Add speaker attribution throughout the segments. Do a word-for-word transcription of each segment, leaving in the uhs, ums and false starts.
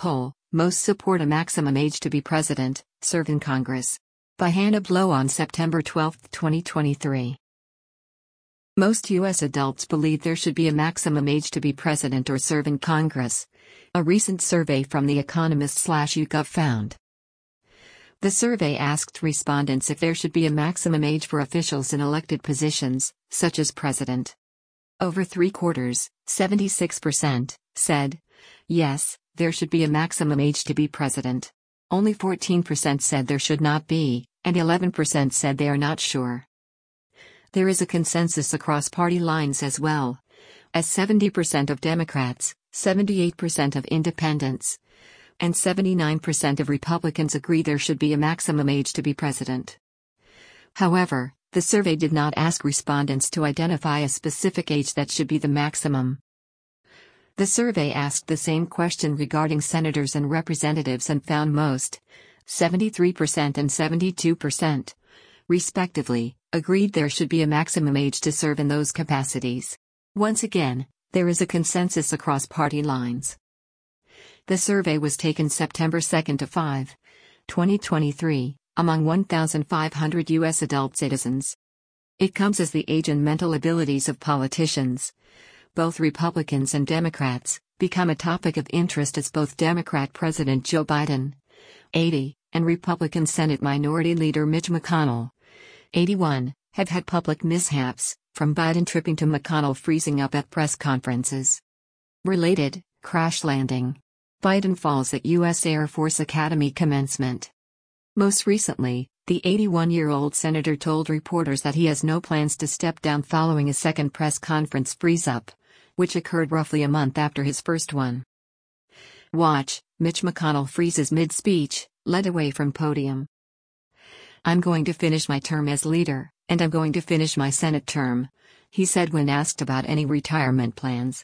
Speaker 1: poll, most support a maximum age to be president, serve in Congress. By Hannah Blow on September twelfth, twenty twenty-three. Most U S adults believe there should be a maximum age to be president or serve in Congress. A recent survey from The Economist slash YouGov found. The survey asked respondents if there should be a maximum age for officials in elected positions, such as president. Over three quarters, seventy-six percent, said, yes, there should be a maximum age to be president. Only fourteen percent said there should not be, and eleven percent said they are not sure. There is a consensus across party lines as well, as seventy percent of Democrats, seventy-eight percent of independents, and seventy-nine percent of Republicans agree there should be a maximum age to be president. However, the survey did not ask respondents to identify a specific age that should be the maximum. The survey asked the same question regarding senators and representatives and found most, seventy-three percent and seventy-two percent, respectively, agreed there should be a maximum age to serve in those capacities. Once again, there is a consensus across party lines. The survey was taken September second to fifth, twenty twenty-three, among one thousand five hundred U S adult citizens. It comes as the age and mental abilities of politicians, both Republicans and Democrats, become a topic of interest as both Democrat President Joe Biden, eighty, and Republican Senate Minority Leader Mitch McConnell, eighty-one, have had public mishaps, from Biden tripping to McConnell freezing up at press conferences. Related, crash landing. Biden falls at U S Air Force Academy commencement. Most recently, the eighty-one-year-old senator told reporters that he has no plans to step down following a second press conference freeze-up, which occurred roughly a month after his first one. Watch, Mitch McConnell freezes mid-speech, led away from podium. I'm going to finish my term as leader, and I'm going to finish my Senate term, he said when asked about any retirement plans.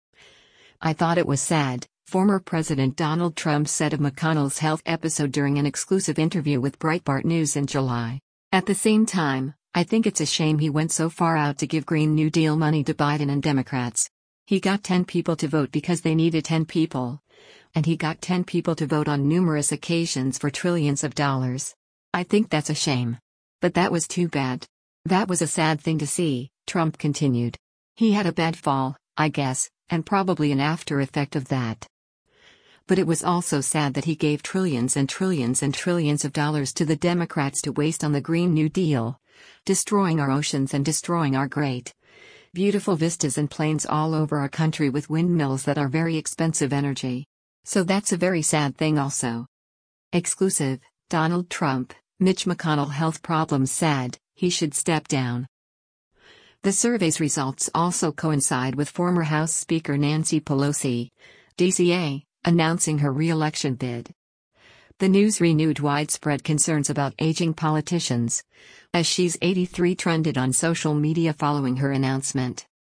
Speaker 1: I thought it was sad, former President Donald Trump said of McConnell's health episode during an exclusive interview with Breitbart News in July. At the same time, I think it's a shame he went so far out to give Green New Deal money to Biden and Democrats. He got ten people to vote because they needed ten people. And he got ten people to vote on numerous occasions for trillions of dollars. I think that's a shame. But that was too bad. That was a sad thing to see, Trump continued. He had a bad fall, I guess, and probably an after effect of that. But it was also sad that he gave trillions and trillions and trillions of dollars to the Democrats to waste on the Green New Deal, destroying our oceans and destroying our great, beautiful vistas and plains all over our country with windmills that are very expensive energy. So that's a very sad thing also. Exclusive, Donald Trump, Mitch McConnell health problems sad, he should step down. The survey's results also coincide with former House Speaker Nancy Pelosi, D C A, announcing her re-election bid. The news renewed widespread concerns about aging politicians, as she's eighty-three trended on social media following her announcement.